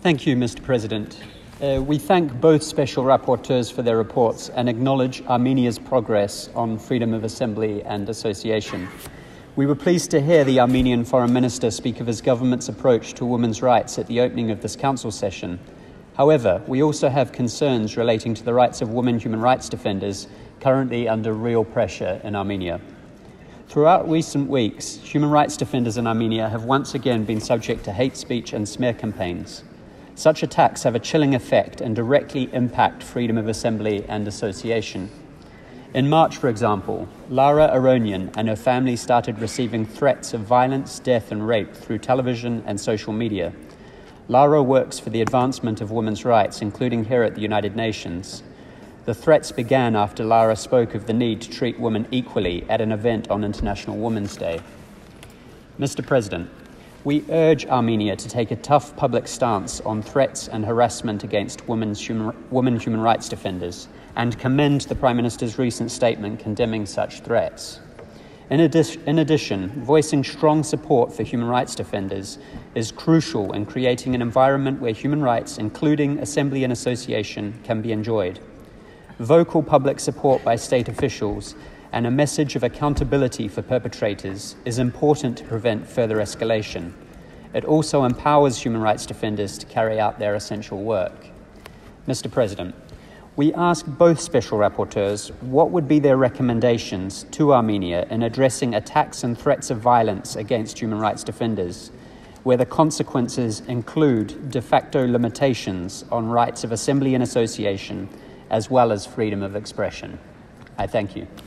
Thank you, Mr. President. We thank both special rapporteurs for their reports and acknowledge Armenia's progress on freedom of assembly and association. We were pleased to hear the Armenian Foreign Minister speak of his government's approach to women's rights at the opening of this Council session. However, we also have concerns relating to the rights of women human rights defenders currently under real pressure in Armenia. Throughout recent weeks, human rights defenders in Armenia have once again been subject to hate speech and smear campaigns. Such attacks have a chilling effect and directly impact freedom of assembly and association. In March, for example, Lara Aronian and her family started receiving threats of violence, death and rape through television and social media. Lara works for the advancement of women's rights, including here at the United Nations. The threats began after Lara spoke of the need to treat women equally at an event on International Women's Day. Mr. President, we urge Armenia to take a tough public stance on threats and harassment against women human rights defenders and commend the Prime Minister's recent statement condemning such threats. In addition, voicing strong support for human rights defenders is crucial in creating an environment where human rights, including assembly and association, can be enjoyed. Vocal public support by state officials and a message of accountability for perpetrators is important to prevent further escalation. It also empowers human rights defenders to carry out their essential work. Mr. President, we ask both special rapporteurs what would be their recommendations to Armenia in addressing attacks and threats of violence against human rights defenders, where the consequences include de facto limitations on rights of assembly and association, as well as freedom of expression. I thank you.